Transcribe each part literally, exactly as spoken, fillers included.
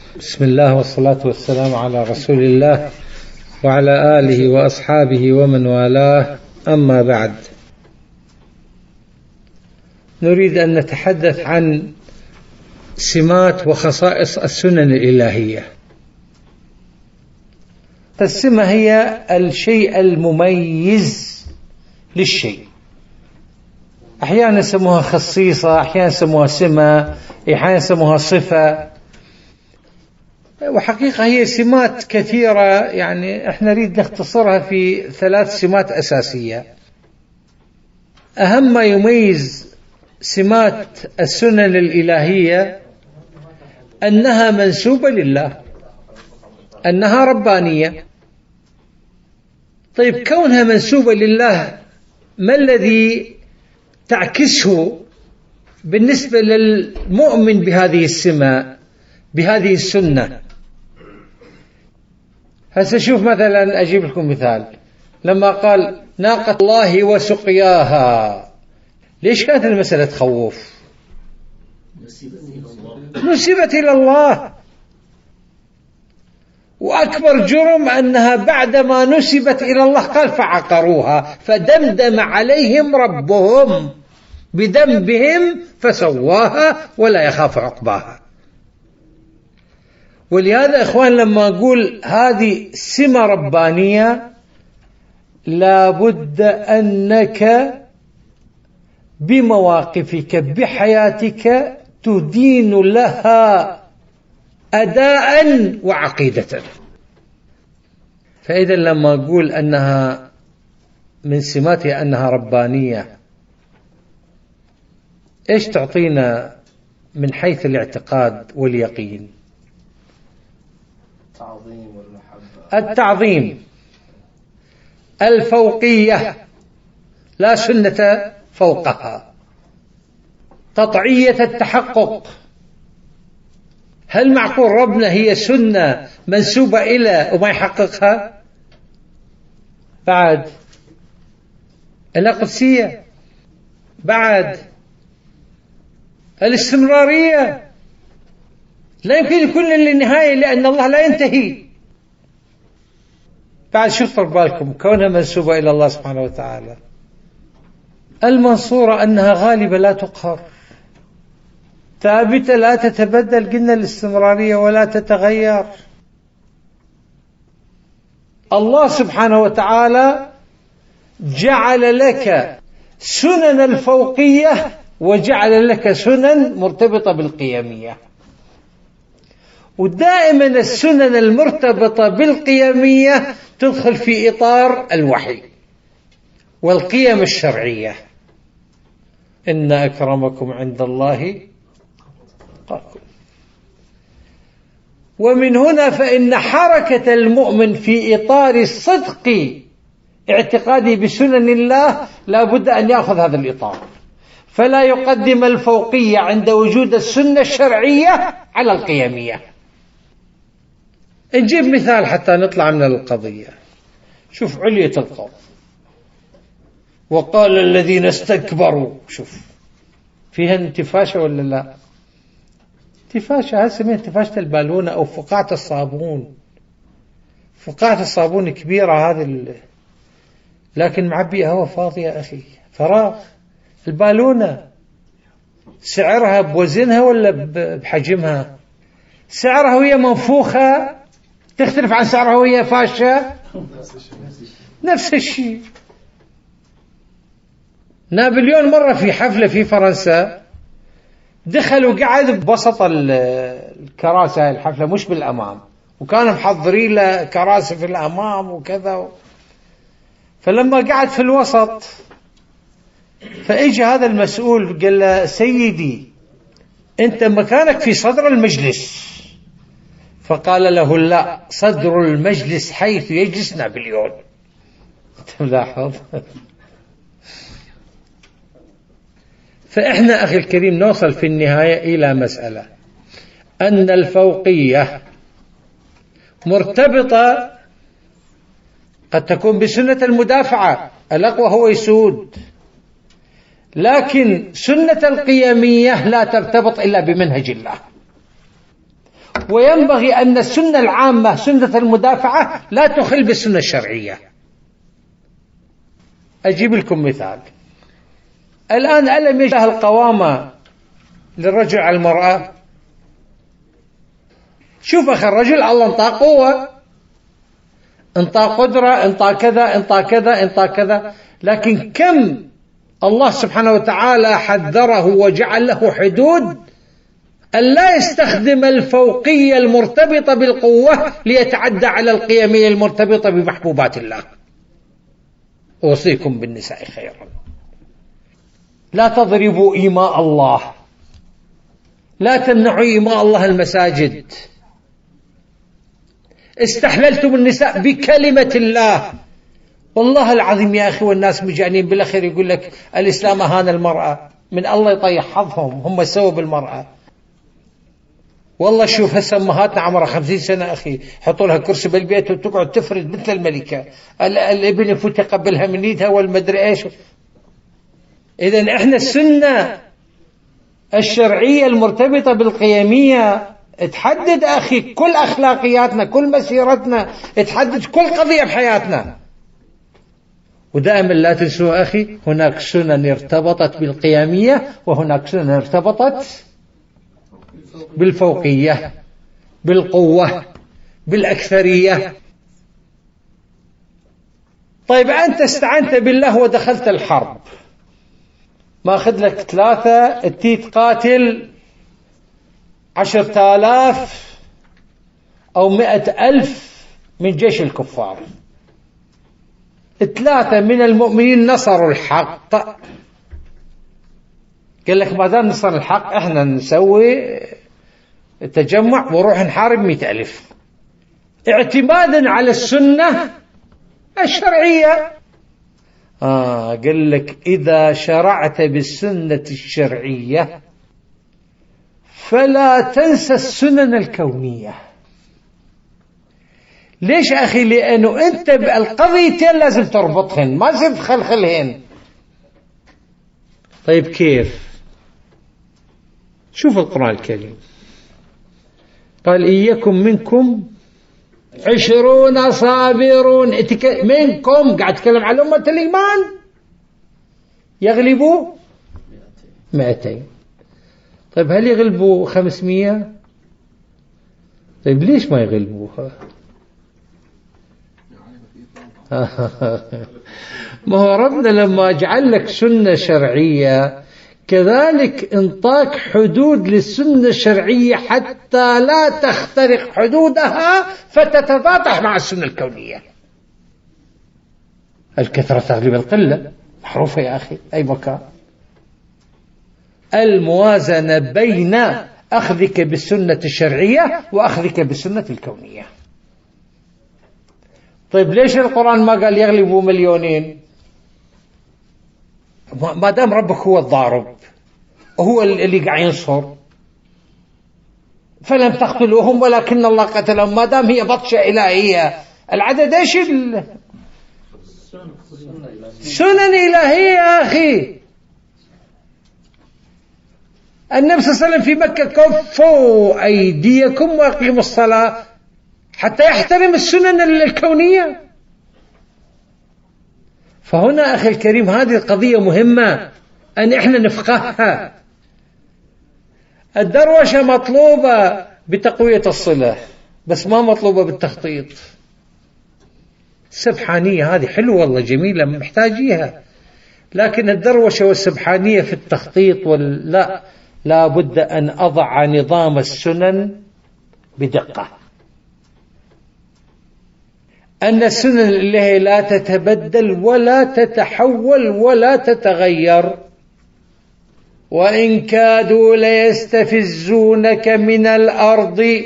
بسم الله والصلاة والسلام على رسول الله وعلى آله وأصحابه ومن والاه، أما بعد. نريد أن نتحدث عن سمات وخصائص السنن الإلهية. السمة هي الشيء المميز للشيء، أحيانا يسموها خصيصة، أحيانا يسموها سمة، أحيانا يسموها صفة، وحقيقة هي سمات كثيرة، يعني احنا نريد نختصرها في ثلاث سمات أساسية. أهم ما يميز سمات السنن الإلهية أنها منسوبة لله، أنها ربانية. طيب، كونها منسوبة لله ما الذي تعكسه بالنسبة للمؤمن بهذه السمة، بهذه السنة؟ هسه شوف، مثلا أجيب لكم مثال. لما قال ناقة الله وسقياها، ليش كانت المسألة تخوف؟ نسبت إلى الله، وأكبر جرم أنها بعدما نسبت إلى الله قال فعقروها فدمدم عليهم ربهم بذنبهم فسواها ولا يخاف عقباها. ولهذا إخوان، لما أقول هذه سمة ربانية، لابد أنك بمواقفك بحياتك تدين لها أداء وعقيدة. فإذا لما أقول أنها من سماتها أنها ربانية، إيش تعطينا من حيث الاعتقاد واليقين؟ التعظيم والمحبة. التعظيم، الفوقية، لا سنة فوقها، قطعية التحقق. هل معقول ربنا هي سنة منسوبة إلى وما يحققها؟ بعد القدسية، بعد الاستمرارية، لا يمكن يكون للنهاية لأن الله لا ينتهي. بعد شوفوا بالكم، كونها منسوبة إلى الله سبحانه وتعالى. المنصورة أنها غالبة لا تقهر، ثابتة لا تتبدل، قلنا الاستمرارية ولا تتغير. الله سبحانه وتعالى جعل لك سنن الفوقية وجعل لك سنن مرتبطة بالقيمية، ودائما السنن المرتبطة بالقيمية تدخل في إطار الوحي والقيم الشرعية. إن أكرمكم عند الله قالكم. ومن هنا فإن حركة المؤمن في إطار الصدق اعتقادي بسنن الله لا بد أن يأخذ هذا الإطار، فلا يقدم الفوقية عند وجود السنة الشرعية على القيمية. نجيب مثال حتى نطلع من القضية. شوف علية القول، وقال الذين استكبروا، شوف فيها انتفاشة ولا لا؟ انتفاشة، هذا سميها انتفاشة البالونة أو فقاعة الصابون. فقاعة الصابون كبيرة هذه، لكن معبية هوا فاضي يا أخي، فراغ. البالونة سعرها بوزنها ولا بحجمها؟ سعرها وهي منفوخة تختلف عن سعرها وهي فاشة؟ نفس الشيء. نابليون مرة في حفلة في فرنسا دخل وقعد بوسط الكراسي، الحفلة مش بالأمام، وكانوا محضرين له كراسي في الأمام وكذا. فلما قعد في الوسط فإجى هذا المسؤول قال له سيدي أنت مكانك في صدر المجلس. فقال له لا، صدر المجلس حيث يجلس نابليون. تلاحظ؟ فإحنا أخي الكريم نوصل في النهاية إلى مسألة أن الفوقية مرتبطة قد تكون بسنة المدافعة، الأقوى هو يسود، لكن سنة القيمية لا ترتبط إلا بمنهج الله. وينبغي أن السنة العامة سنة المدافعة لا تخل بالسنة الشرعية. أجيب لكم مثال. الآن ألم يجه القوامة للرجل على المرأة؟ شوف أخي الرجل الله انطى قوة، انطى قدرة، انطى كذا انطى كذا انطى كذا، لكن كم الله سبحانه وتعالى حذره وجعل له حدود أن لا يستخدم الفوقية المرتبطة بالقوة ليتعدى على القيمية المرتبطة بمحبوبات الله. أوصيكم بالنساء خيرا. لا تضربوا إيماء الله، لا تمنعوا إيماء الله المساجد. استحللتم النساء بكلمة الله. والله العظيم يا أخي، والناس مجانين بالأخير يقول لك الإسلام أهان المرأة. من الله يطيح حظهم، هم سووا بالمرأة. والله شوف هسه أمهاتنا عمرها خمسين سنة أخي، حطوا لها كرسي بالبيت وتقعد تفرد مثل الملكة، الابن يفوت يقبلها من ايدها والمدري ايش. إذن احنا السنة الشرعية المرتبطة بالقيمية تحدد أخي كل أخلاقياتنا، كل مسيرتنا، تحدد كل قضية بحياتنا. ودائما لا تنسوا أخي، هناك سنن ارتبطت بالقيمية وهناك سنن ارتبطت بالفوقية، بالقوة، بالأكثرية. طيب أنت استعنت بالله ودخلت الحرب، ما أخذ لك ثلاثة تيت قاتل عشرة آلاف أو مئة ألف من جيش الكفار. ثلاثة من المؤمنين نصروا الحق. قال لك ما دام نصر الحق احنا نسوي تجمع وروح نحارب مئة ألف، اعتمادا على السنة الشرعية. آه قال لك إذا شرعت بالسنة الشرعية فلا تنسى السنن الكونية. ليش أخي؟ لأنه أنت بالقضيتين لازم تربطهن، ما لازم تخلخلهن. طيب كيف؟ شوف القرآن الكريم قال إيكم منكم عشرون صابرون. منكم قاعد تكلم على أمة الإيمان، يغلبوا مئتين. طيب هل يغلبوا خمسمية؟ طيب ليش ما يغلبوها؟ ما هو ربنا لما جعل لك سنة شرعية كذلك انطاك حدود للسنة الشرعية حتى لا تخترق حدودها فتتضاطح مع السنة الكونية. الكثرة تغلب القلة، معروفة يا أخي أي مكان. الموازنة بين أخذك بالسنة الشرعية وأخذك بالسنة الكونية. طيب ليش القرآن ما قال يغلبوا مليونين؟ ما دام ربك هو الضارب وهو اللي قاعد ينصر، فلم تقتلوهم ولكن الله قتلهم. ما دام هي بطشة إلهية، العدد ايش؟ سنن إلهية يا أخي. النبي صلى الله عليه وسلم في مكة كفوا أيديكم وأقيموا الصلاة حتى يحترم السنن الكونية. فهنا أخي الكريم هذه القضية مهمة أن إحنا نفقهها. الدروشة مطلوبة بتقوية الصلة بس ما مطلوبة بالتخطيط. السبحانية هذه حلوة والله جميلة محتاجيها، لكن الدروشة والسبحانية في التخطيط ولا لا بد أن أضع نظام السنن بدقة. أن السنن اللي لا تتبدل ولا تتحول ولا تتغير. وإن كادوا ليستفزونك من الأرض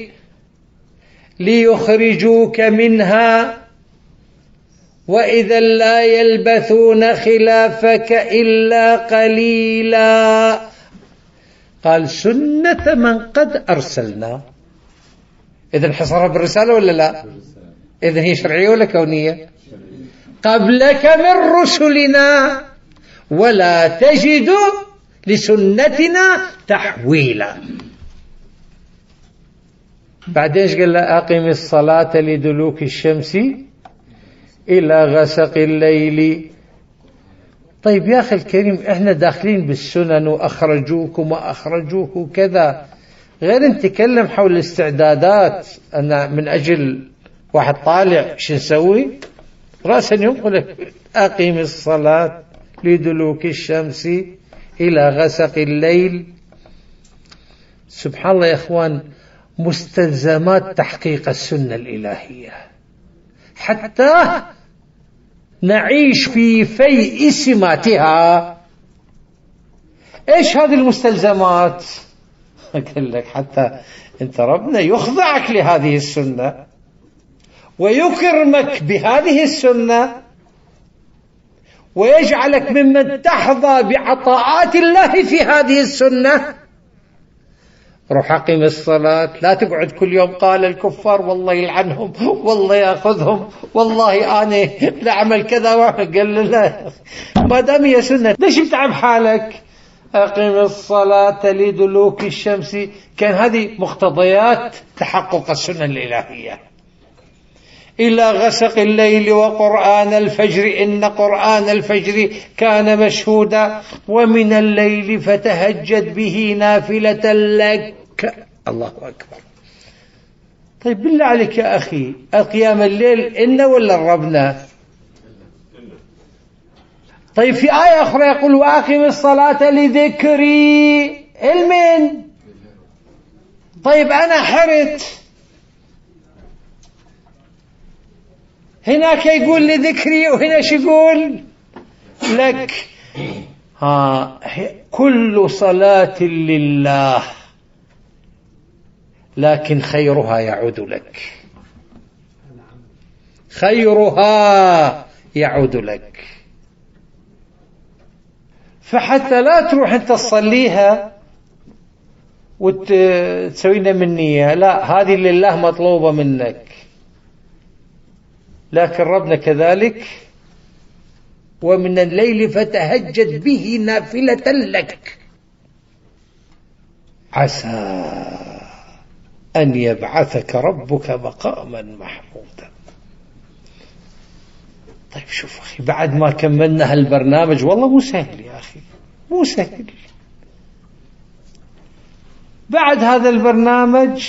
ليخرجوك منها وإذا لا يلبثون خلافك إلا قليلا. قال سنة من قد أرسلنا. إذن حصرها بالرسالة ولا لا؟ إذن هي شرعية ولا كونية؟ قبلك من رسلنا ولا تجد لسنتنا تحويلا. بعدين ايش قال له؟ أقم الصلاة لدلوك الشمس إلى غسق الليل. طيب يا أخي الكريم، إحنا داخلين بالسنن وأخرجوك وما أخرجوك وكذا، غير نتكلم حول الاستعدادات. أنا من أجل واحد طالع شو نسوي؟ رأسا ينقل أقم الصلاة لدلوك الشمس إلى غسق الليل. سبحان الله يا إخوان، مستلزمات تحقيق السنة الإلهية حتى نعيش في في سماتها. إيش هذه المستلزمات؟ أقول لك حتى أنت ربنا يخضعك لهذه السنة ويكرمك بهذه السنة ويجعلك ممن تحظى بعطاءات الله في هذه السنة. روح أقم الصلاة، لا تقعد كل يوم قال الكفار والله يلعنهم والله يأخذهم والله أنا لا أعمل كذا. قال لا، ما دام هي سنة ليش بتعب حالك؟ أقم الصلاة لدلوك الشمس. كان هذه مقتضيات تحقق السنة الإلهية. إلى غسق الليل وقرآن الفجر إن قرآن الفجر كان مشهودا ومن الليل فتهجد به نافلة لك. الله أكبر. طيب بالله عليك يا أخي، القيام الليل إن ولا الربنا؟ طيب في آية أخرى يقول وأقم الصلاة لذكري المن. طيب أنا حرت، هناك يقول لذكري وهنا شو يقول لك؟ ها كل صلاة لله لكن خيرها يعود لك، خيرها يعود لك. فحتى لا تروح أنت تصليها وتسوينا من نية، لا، هذه لله مطلوبة منك، لكن ربنا كذلك ومن الليل فتهجد به نافلة لك عسى أن يبعثك ربك مقاما محمودا. طيب شوف أخي، بعد ما كملنا هالبرنامج والله مو سهل يا أخي، مو سهل. بعد هذا البرنامج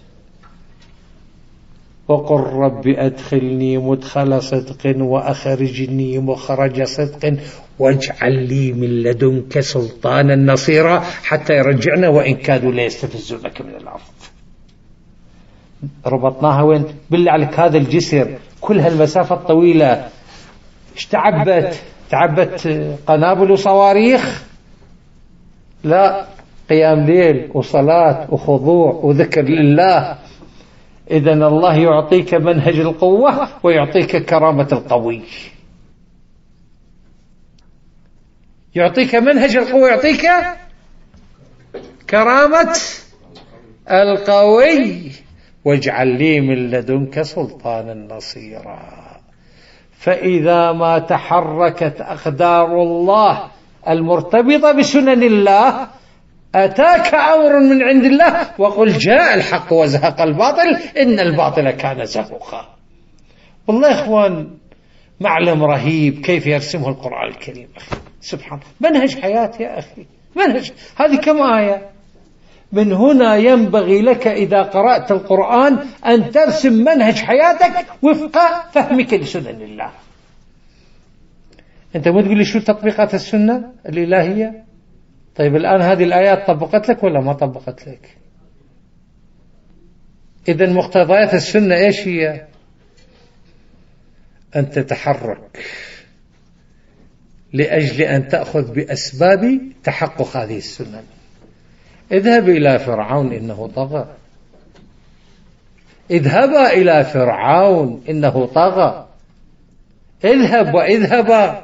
وقل رب أدخلني مدخل صدق وأخرجني مخرج صدق واجعل لي من لدنك سلطانا نصيرا حتى يرجعنا وإن كادوا ليستفزونك من الأرض. ربطناها وين؟ بالله عليك هذا الجسر كل هالمسافة الطويلة ايش تعبت؟ تعبت قنابل وصواريخ؟ لا، قيام ليل وصلاة وخضوع وذكر لله. إذن الله يعطيك منهج القوة ويعطيك كرامة القوي، يعطيك منهج القوة، يعطيك كرامة القوي. واجعل لي من لدنك سلطانا نصيرا. فإذا ما تحركت أقدار الله المرتبطة بسنن الله أتاك أمر من عند الله وقل جاء الحق وزهق الباطل إن الباطل كان زهوقا. والله يا إخوان معلم رهيب كيف يرسمه القرآن الكريم أخي، سبحان الله، منهج حياة يا أخي، منهج. هذه كم آية؟ من هنا ينبغي لك إذا قرأت القرآن أن ترسم منهج حياتك وفق فهمك لسنن الله. أنت مو تقول لي شو تطبيقات السنة الإلهية؟ طيب الآن هذه الآيات طبقت لك ولا ما طبقت لك؟ إذن مقتضيات السنة إيش هي؟ أن تتحرك لأجل أن تأخذ بأسباب تحقق هذه السنة. اذهب إلى فرعون إنه طغى، اذهبا إلى فرعون إنه طغى، اذهب واذهبا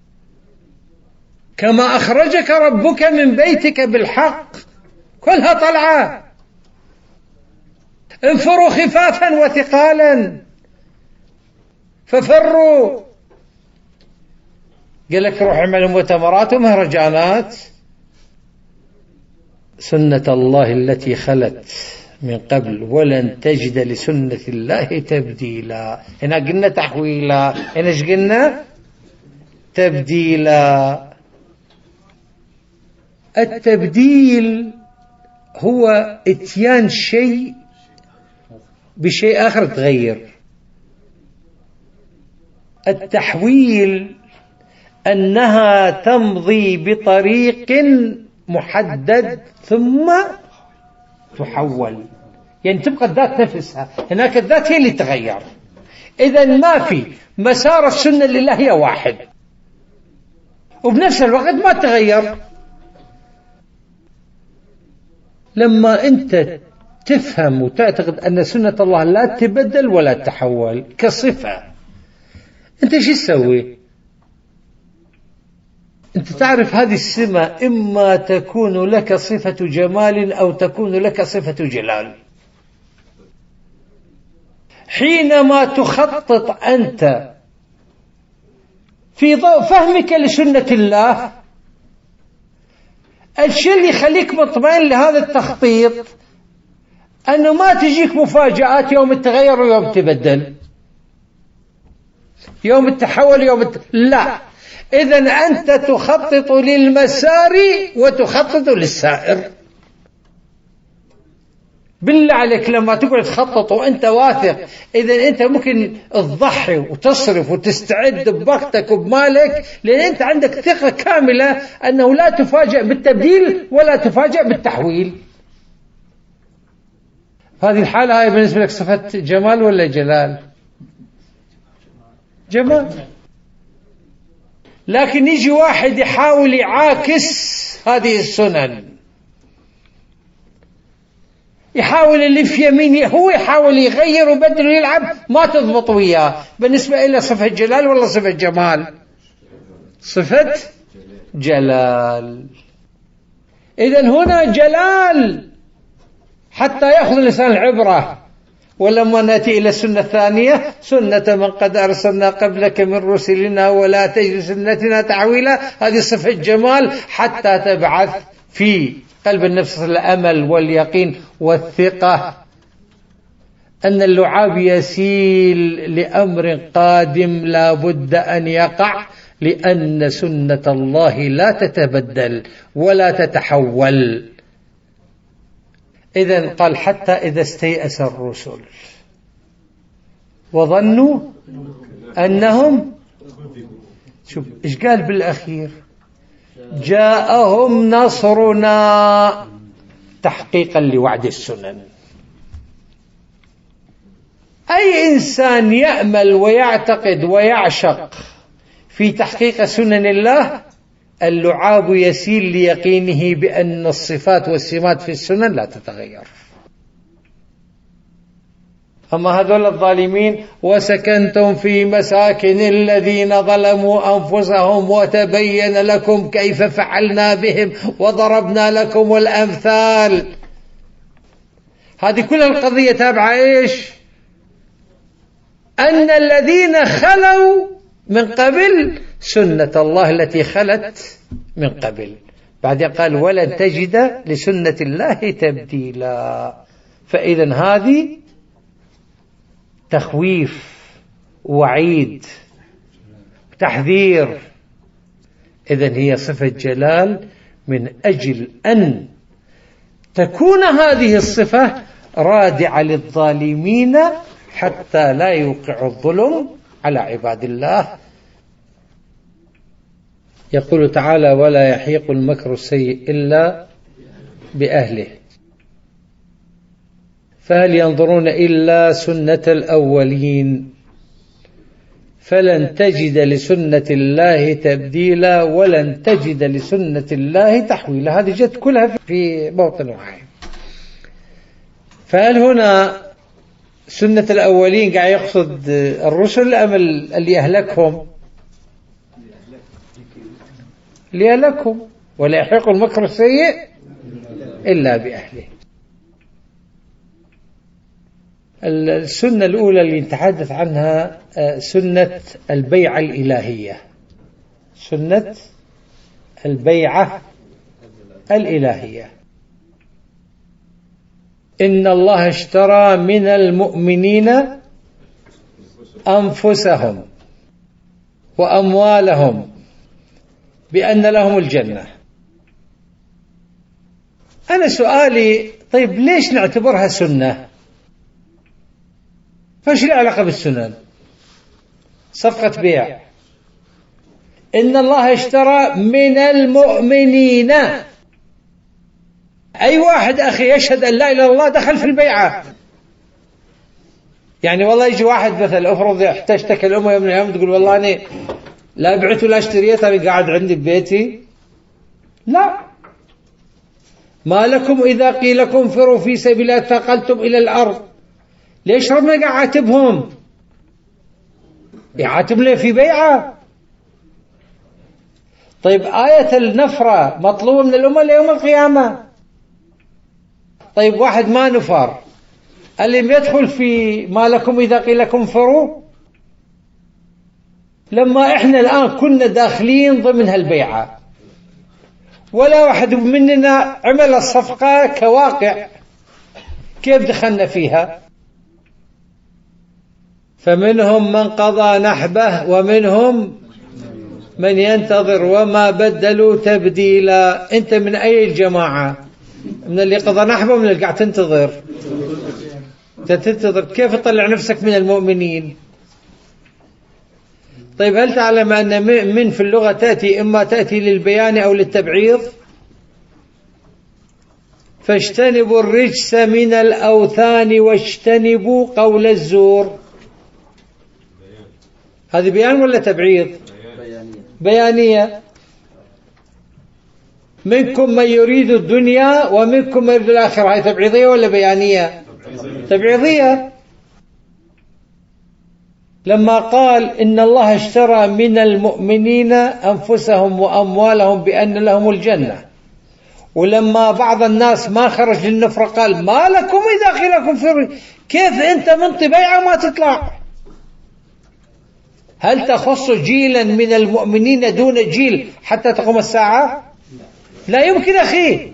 كما أخرجك ربك من بيتك بالحق، كلها طلعة، انفروا خفافا وثقالا ففروا. قال لك روح اعملوا مؤتمرات ومهرجانات. سنة الله التي خلت من قبل ولن تجد لسنة الله تبديلا. هنا قلنا تحويلا، هنا ايش قلنا؟ تبديلا. التبديل هو اتيان شيء بشيء آخر تغير. التحويل أنها تمضي بطريق محدد ثم تحول، يعني تبقى الذات نفسها، هناك الذات هي اللي تغير. إذن ما في مسار السنة لله هي واحد، وبنفس الوقت ما تغير. لما أنت تفهم وتعتقد أن سنة الله لا تبدل ولا تحول كصفة، أنت شو تسوي؟ أنت تعرف هذه السمة إما تكون لك صفة جمال أو تكون لك صفة جلال. حينما تخطط أنت في ضوء فهمك لسنة الله، الشيء اللي يخليك مطمئن لهذا التخطيط أنه ما تجيك مفاجآت يوم التغير ويوم التبدل، يوم التحول يوم الت... لا. إذن أنت تخطط للمسار وتخطط للسائر. بالله عليك لما تقعد تخطط وأنت واثق، إذن أنت ممكن تضحي وتصرف وتستعد بوقتك وبمالك، لأن أنت عندك ثقة كاملة أنه لا تفاجأ بالتبديل ولا تفاجأ بالتحويل. هذه الحالة هاي بالنسبة لك صفة جمال ولا جلال؟ جمال. لكن يجي واحد يحاول يعاكس هذه السنن، يحاول اللي في يمينه هو يحاول يغير ويبدل ويلعب، ما تضبط وياه. بالنسبة إلى صفة جلال ولا صفة جمال؟ صفة جلال. إذن هنا جلال حتى يأخذ لسان العبرة. ولما نأتي إلى السنة الثانية، سنة من قد أرسلنا قبلك من رسلنا ولا تجد سنتنا تحويلا، هذه صفة جمال حتى تبعث في قلب النفس الأمل واليقين والثقة أن اللعاب يسيل لأمر قادم لا بد أن يقع، لأن سنة الله لا تتبدل ولا تتحول. إذن قال حتى إذا استيأس الرسل وظنوا أنهم، شوف إيش قال بالأخير؟ جاءهم نصرنا، تحقيقا لوعد السنن. أي إنسان يأمل ويعتقد ويعشق في تحقيق سنن الله، اللعاب يسيل ليقينه بأن الصفات والسمات في السنن لا تتغير. أما هذول الظالمين: وسكنتم في مساكن الذين ظلموا أنفسهم وتبين لكم كيف فعلنا بهم وضربنا لكم الأمثال. هذه كل القضية تابعة إيش؟ أن الذين خلوا من قبل سنة الله التي خلت من قبل. بعدين قال: ولن تجد لسنة الله تبديلا. فإذا هذه تخويف وعيد تحذير. إذن هي صفة جلال من أجل أن تكون هذه الصفة رادعة للظالمين حتى لا يوقع الظلم على عباد الله. يقول تعالى: ولا يحيق المكر السيء إلا بأهله، فهل ينظرون إلا سنة الأولين فلن تجد لسنة الله تبديلا ولن تجد لسنة الله تحويلا. هذه جت كلها في موطن واحد. فهل هنا سنة الأولين قاعد يقصد الرسل أم اللي أهلكهم؟ اللي أهلكهم. ولا يحيق المكر السيء إلا بأهله. السنة الأولى اللي نتحدث عنها سنة البيعة الإلهية. سنة البيعة الإلهية. إن الله اشترى من المؤمنين أنفسهم وأموالهم بأن لهم الجنة. أنا سؤالي طيب ليش نعتبرها سنة؟ فايش العلاقة بالسنن؟ صفقة بيع، إن الله اشترى من المؤمنين، أي واحد أخي يشهد أن لا إله إلا الله دخل في البيعة. يعني والله يجي واحد مثلا أفرض احتجتك الأمة يوم من الأيام تقول والله أنا لا بعت ولا اشتريت، أنا قاعد عندي ببيتي. لا، ما لكم إذا قيل لكم انفروا في سبيل الله ثقلتم إلى الأرض. ليش ربنا قاعد يعاتبهم؟ يعاتب له في بيعة. طيب آية النفرة مطلوبة من الأمة ليوم القيامة. طيب واحد ما نفر، اللي يدخل في ما لكم إذا قيل لكم انفروا، لما إحنا الآن كنا داخلين ضمن هالبيعة ولا واحد مننا عمل الصفقة كواقع، كيف دخلنا فيها؟ فمنهم من قضى نحبه ومنهم من ينتظر وما بدلوا تبديلا. أنت من أي الجماعة؟ من اللي قضى نحبه ومن اللي قاعد تنتظر؟ تنتظر كيف تطلع نفسك من المؤمنين؟ طيب هل تعلم أن من في اللغة تأتي إما تأتي للبيان أو للتبعيض؟ فاجتنبوا الرجس من الأوثان واجتنبوا قول الزور. هذه بيان ولا تبعيض؟ بيانية. منكم من يريد الدنيا ومنكم من يريد الآخرة. هذه تبعيضية ولا بيانية؟ تبعيضية. لما قال إن الله اشترى من المؤمنين أنفسهم وأموالهم بأن لهم الجنة، ولما بعض الناس ما خرج للنفرة قال ما لكم إذا قيل لكم فروا. كيف أنت من طبيعة ما تطلع؟ هل تخص جيلا من المؤمنين دون جيل حتى تقوم الساعة؟ لا يمكن أخي،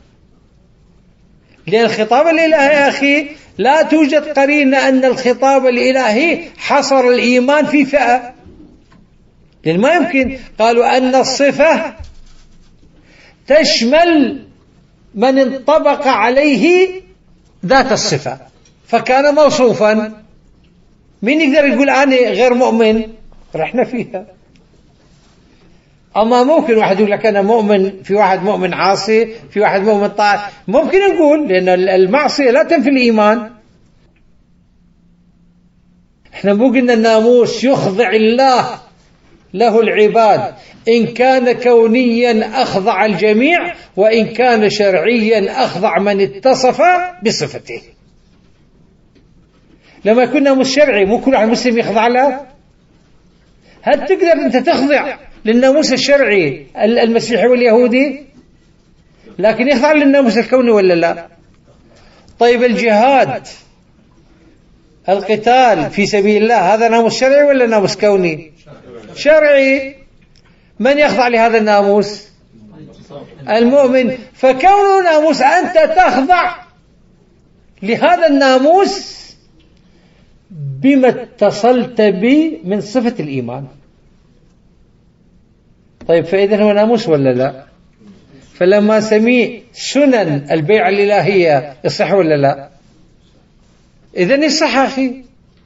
لأن الخطاب الإلهي أخي لا توجد قرينة أن الخطاب الإلهي حصر الإيمان في فئة، لأن ما يمكن. قالوا أن الصفة تشمل من انطبق عليه ذات الصفة فكان موصوفا. مين يقدر يقول أنا غير مؤمن؟ رحنا فيها. أما ممكن واحد يقول لك أنا مؤمن، في واحد مؤمن عاصي، في واحد مؤمن طاعة، ممكن نقول، لأن المعصية لا تنفي الإيمان. احنا مو قلنا الناموس يخضع الله له العباد، إن كان كونيا أخضع الجميع وإن كان شرعيا أخضع من اتصف بصفته. لما يكون ناموس شرعي مو كل واحد مسلم يخضع له. هل تقدر أنت تخضع للناموس الشرعي المسيحي واليهودي؟ لكن يخضع للناموس الكوني ولا لا؟ طيب الجهاد، القتال في سبيل الله، هذا ناموس شرعي ولا ناموس كوني؟ شرعي. من يخضع لهذا الناموس؟ المؤمن. فكونه ناموس أنت تخضع لهذا الناموس بما اتصلت به من صفة الإيمان. طيب فإذا هو ناموس ولا لا؟ فلما سميه سنن البيع الإلهية يصح ولا لا؟ إذن يصح أخي.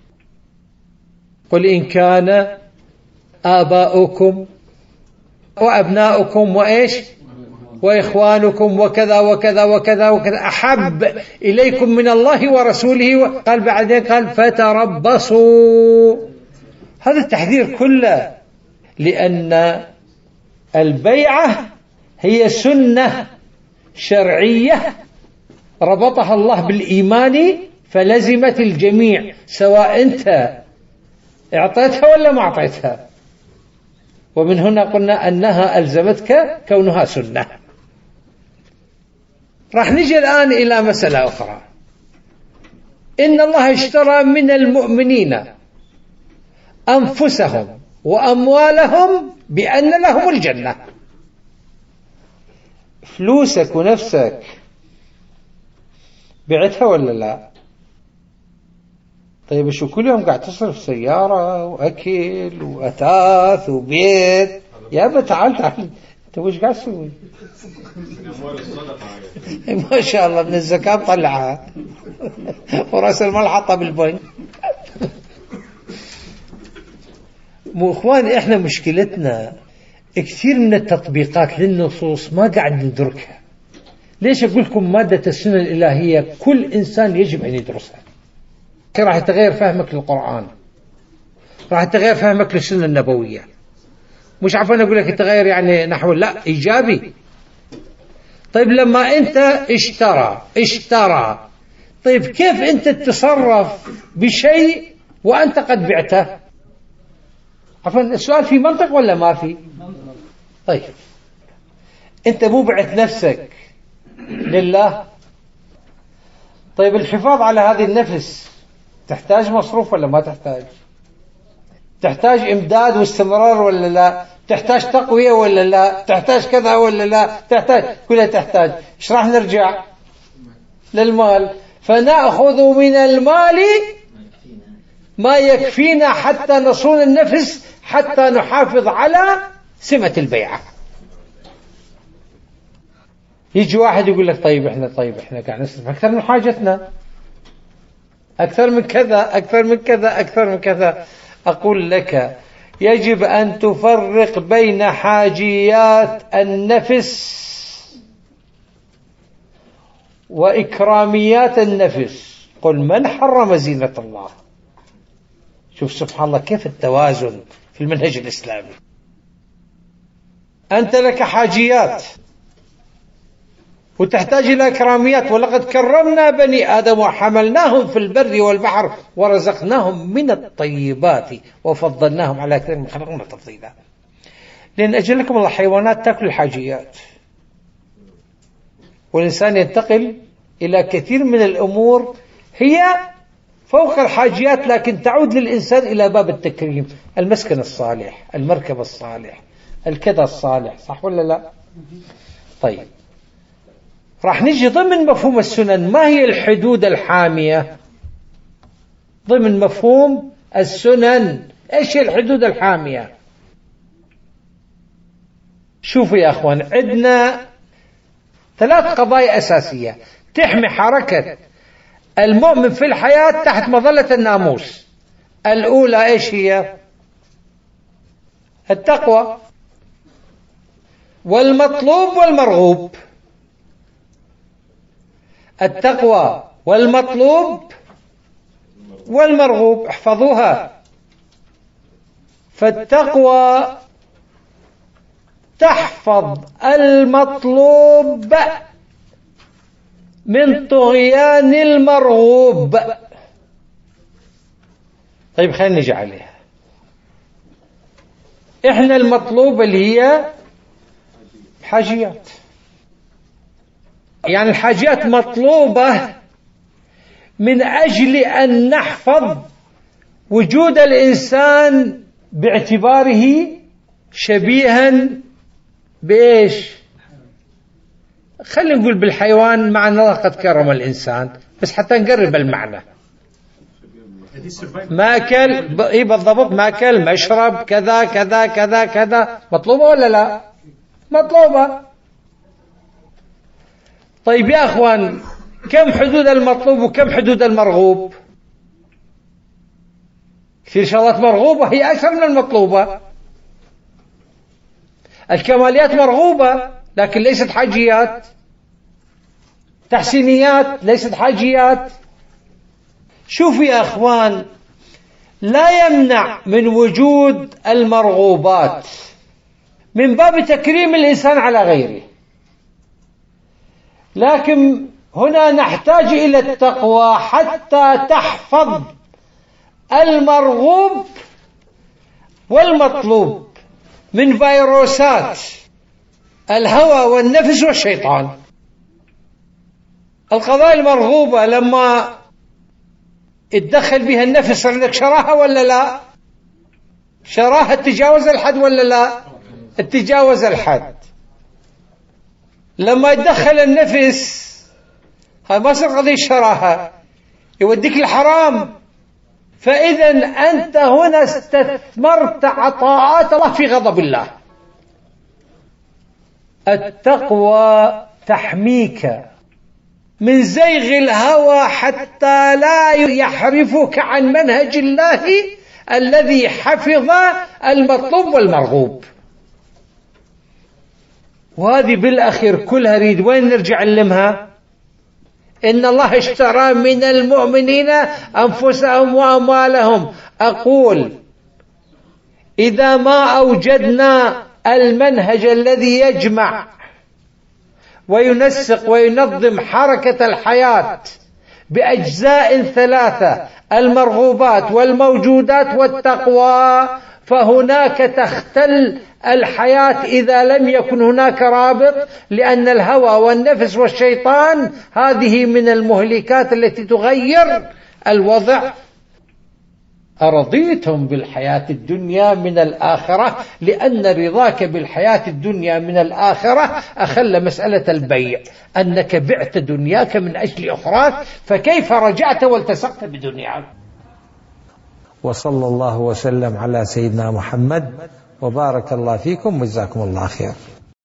قل إن كان آباؤكم وأبناؤكم وإيش وإخوانكم وكذا وكذا وكذا وكذا أحب إليكم من الله ورسوله، قال بعدين قال فتربصوا. هذا التحذير كله، لأن البيعة هي سنة شرعية ربطها الله بالإيمان فلزمت الجميع، سواء أنت اعطيتها ولا ما اعطيتها. ومن هنا قلنا أنها ألزمتك كونها سنة. راح نجي الآن إلى مسألة أخرى. إن الله اشترى من المؤمنين أنفسهم وأموالهم بأن لهم الجنة. فلوسك ونفسك بعتها ولا لا؟ طيب شو كل يوم قاعد تصرف سيارة وأكل وأثاث وبيت؟ يابا تعال تعال، انت وش قاعد تسوي؟ ما شاء الله من الزكاة طلعها ورأس المال حطها بالبنك. مو اخواني، احنا مشكلتنا كثير من التطبيقات للنصوص ما قاعد ندركها. ليش اقول لكم مادة السنة الإلهية كل انسان يجب ان يدرسها؟ راح يتغير فهمك للقرآن، راح يتغير فهمك للسنة النبوية. مش عارفين اقول لك يتغير يعني نحو لا ايجابي. طيب لما انت اشترى اشترى طيب كيف انت تتصرف بشيء وانت قد بعته؟ عفوا السؤال في منطق ولا ما في؟ طيب انت مو بعت نفسك لله. طيب الحفاظ على هذه النفس تحتاج مصروف ولا ما تحتاج؟ تحتاج امداد واستمرار ولا لا؟ تحتاج تقوية ولا لا؟ تحتاج كذا ولا لا؟ تحتاج، كلها تحتاج. ايش راح نرجع للمال، فنأخذ من المال ما يكفينا حتى نصون النفس، حتى نحافظ على سمة البيعة. يجي واحد يقول لك طيب احنا طيب احنا قاعد نصرف اكثر من حاجتنا، اكثر من كذا اكثر من كذا اكثر من كذا. اقول لك يجب ان تفرق بين حاجيات النفس واكراميات النفس. قل من حرم زينة الله. شوف سبحان الله كيف التوازن في المنهج الإسلامي. أنت لك حاجيات وتحتاج إلى إكراميات. ولقد كرمنا بني آدم وحملناهم في البر والبحر ورزقناهم من الطيبات وفضلناهم على كثير من خلقنا تفضيلا. لأن أجل لكم الله حيوانات تأكل الحاجيات، والإنسان ينتقل إلى كثير من الأمور هي فوق الحاجيات، لكن تعود للإنسان إلى باب التكريم. المسكن الصالح، المركب الصالح، الكذا الصالح، صح ولا لا؟ طيب راح نجي ضمن مفهوم السنن. ما هي الحدود الحامية ضمن مفهوم السنن؟ ايش هي الحدود الحامية؟ شوفوا يا اخوان، عندنا ثلاث قضايا أساسية تحمي حركة المؤمن في الحياة تحت مظلة الناموس. الأولى ايش هي؟ التقوى والمطلوب والمرغوب. التقوى والمطلوب والمرغوب، احفظوها. فالتقوى تحفظ المطلوب من طغيان المرغوب. طيب خلينا نجي عليها. احنا المطلوب اللي هي حاجيات، يعني الحاجات مطلوبة من أجل أن نحفظ وجود الإنسان باعتباره شبيها بإيش؟ خلينا نقول بالحيوان، مع أن الله قد كرم الإنسان، بس حتى نقرب المعنى. ماكل، اي بالضبط، ماكل مشرب كذا كذا كذا كذا، مطلوبة ولا لا؟ مطلوبة. طيب يا أخوان، كم حدود المطلوب وكم حدود المرغوب؟ كثير شغلات مرغوبة هي أكثر من المطلوبة. الكماليات مرغوبة لكن ليست حاجيات، تحسينيات ليست حاجيات. شوفوا يا أخوان، لا يمنع من وجود المرغوبات من باب تكريم الإنسان على غيره، لكن هنا نحتاج إلى التقوى حتى تحفظ المرغوب والمطلوب من فيروسات الهوى والنفس والشيطان. القضايا المرغوبة لما اتدخل بها النفس عندك شراهة ولا لا؟ شراهة تجاوز الحد ولا لا؟ تجاوز الحد. لما يتدخل النفس هاي ما صار قضية شراها، يوديك الحرام. فإذا أنت هنا استثمرت عطاءات الله في غضب الله. التقوى تحميك من زيغ الهوى حتى لا يحرفك عن منهج الله الذي حفظ المطلوب والمرغوب. وهذه بالأخير كلها ريد وين نرجع نلمها؟ إن الله اشترى من المؤمنين أنفسهم وأموالهم. أقول إذا ما أوجدنا المنهج الذي يجمع وينسق وينظم حركة الحياة بأجزاء ثلاثة، المرغوبات والموجودات والتقوى، فهناك تختل الحياة إذا لم يكن هناك رابط، لأن الهوى والنفس والشيطان هذه من المهلكات التي تغير الوضع. أرضيتم بالحياة الدنيا من الآخرة، لأن رضاك بالحياة الدنيا من الآخرة أخل مسألة البيع، أنك بعت دنياك من أجل أخراك، فكيف رجعت والتصقت بدنياك؟ وصلى الله وسلم على سيدنا محمد، وبارك الله فيكم وجزاكم الله خير.